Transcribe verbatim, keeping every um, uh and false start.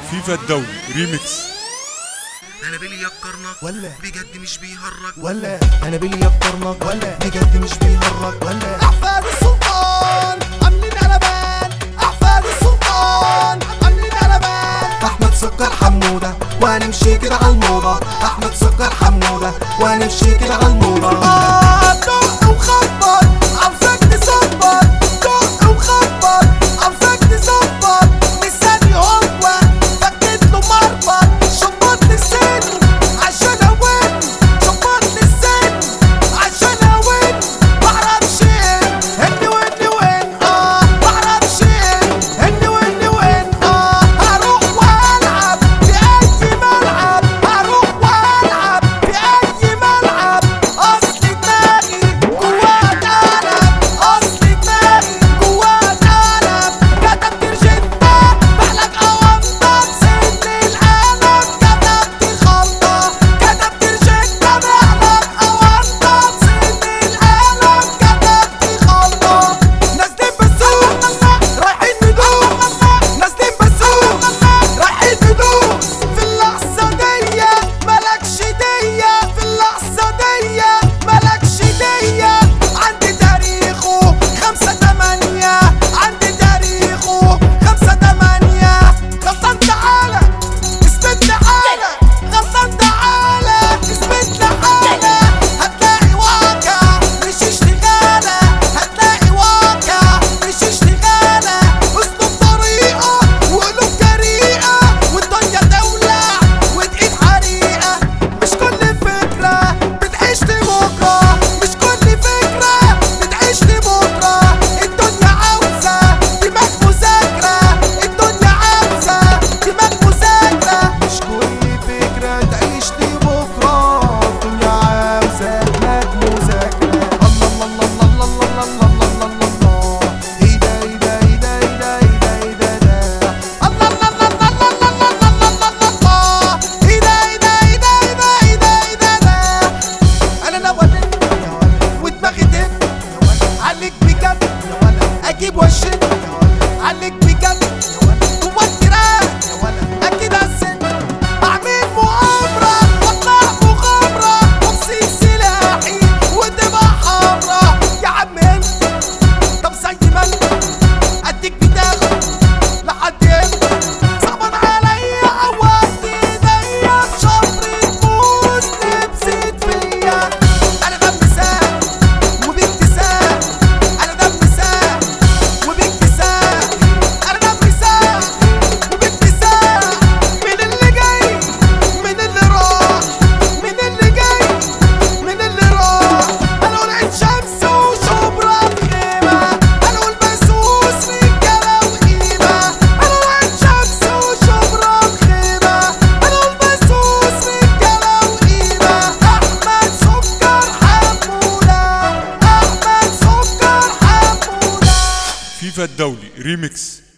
فيفا الدولي ريميكس. انا بيلي يكرنك ولا بجد مش بيهرج ولا انا بيلي يكرنك ولا بجد مش بيهرج ولا احفاد السلطان عاملين قلبان، احفاد السلطان عاملين قلبان. احمد سكر حموده وهنمشي كده على الموضه، احمد سكر حموده وهنمشي كده على الموضه. اه دق وخبط عاوزك تصبر، دق وخبط عاوزك تصبر. لساني هو فكيت له مربط، شبط لي السن عشان اوين، شبط لي السن عشان اوين. معرفش ايه اني واني وين، اه معرفش ايه اني واني وين. اه هروح والعب في اي ملعب، هروح والعب في اي ملعب. اصل دماغي جواها قلب، اصل دماغي جواها قلب. كتبت رجيتا بحلق اوامضه بسن القلم، كتبت خلطه، كتبت رجيتا بحلق اوامضه بسن القلم، كتبت خلطه. نازلين بالسوق رايحين ندوس، نازلين بالسوق رايحين ندوس. في اللحظه دي مالكش ديه، في اللحظه دي مالكش ديه. عندي تاريخه خمسة تمانية، عندي تاريخه خمسة تمانية. غلطان تعالى اثبت تعالى، غلطان تعالى اثبت تعالى. هتلاقي واقع مش اشتغالة، هتلاقي واقع مش اشتغالة. اسلوب طريقة وقلوب جريئة، والدنيا تولع وايد حريقة. مش كل فكرة بتعيش لبكرة، مش كل فكرة بتعيش لبكرة. الدنيا عاوزة دماغ مذاكرة، الدنيا عاوزة دماغ مذاكرة. مش كل فكرة تعيش لبكرة، الدنيا عاوزة دماغ مذاكرة. الله الله الله الله الله الله الله الله. ايه ده ايه ده ايه ده ايه ده ايه ده ايه ده ده. الله الله الله الله الله الله الله الله. ايه ده ايه ده ايه ده ايه ده ايه ده ايه ده ده. انا نولت ودماغي دب عليك بجد، اجيب وشك عليك بجد. هو التراك اكيد هسن، اعمل مؤامرة واطلع مغامرة وامسك سلاحي وتبقى حمرا. يا عم انت طب زي ما انت اديك بتاخد لحد امتى؟ صعبان عليا عودت ايديا بشفرة موس لبست فيا. انا دم ساق وبابتسام، انا دم ساق وبابتسام، انا دم ساق وبابتسام. من اللي جاي من اللي راح، من اللي جاي من اللي راح. انا ولعت شمس وشبرا بخيمة، انا والبسوس رجالة وقيمة. انا ولعت شمس وشبرا بخيمة، انا والبسوس رجالة وقيمة. احمد سكر حمودة، احمد سكر حمودة. فيفا الدولي ريميكس.